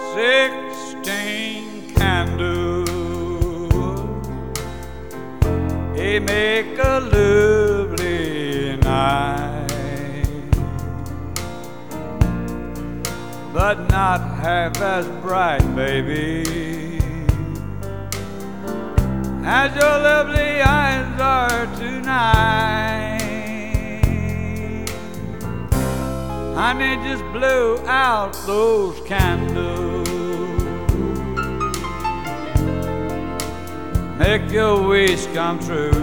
16 candles, they make a lovely night, but not half as bright, baby, as your lovely eyes are tonight. Honey, just blow out those candles, make your wish come true,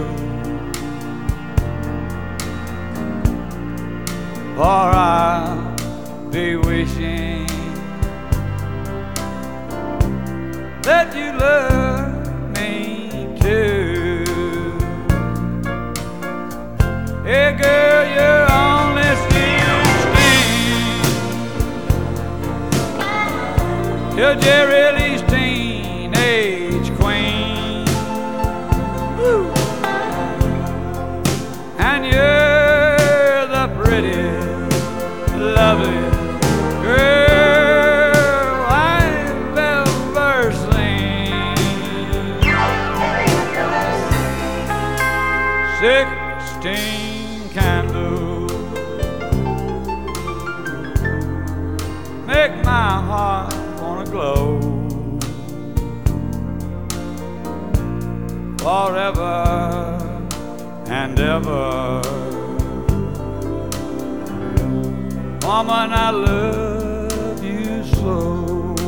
for I'll be wishing that you love me too. Hey girl, you're only 16, you're Jerry Lee's teenage queen. Woo. And you're the prettiest, loveliest girl I've ever seen. 16 candles make my heart wanna glow forever and ever. Woman, I love you so.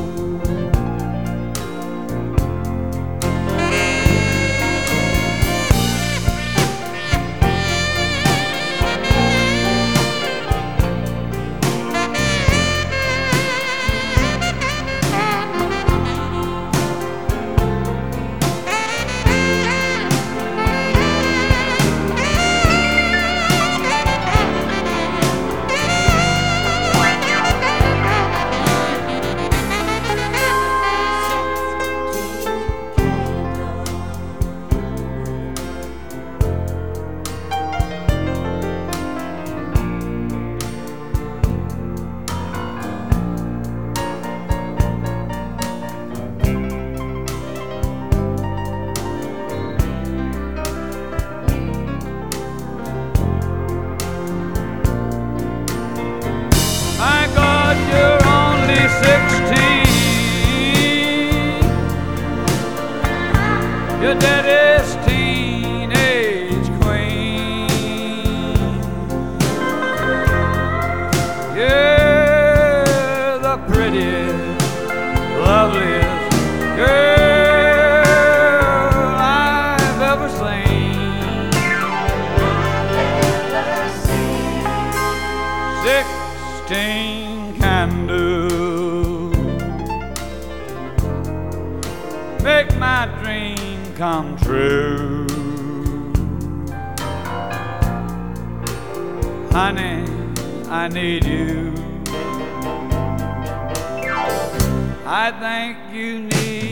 You're only 16, your daddy's teenage queen. You're the prettiest, loveliest girl I've ever seen. 16 candles make my dream come true. Honey, I need you. I think you need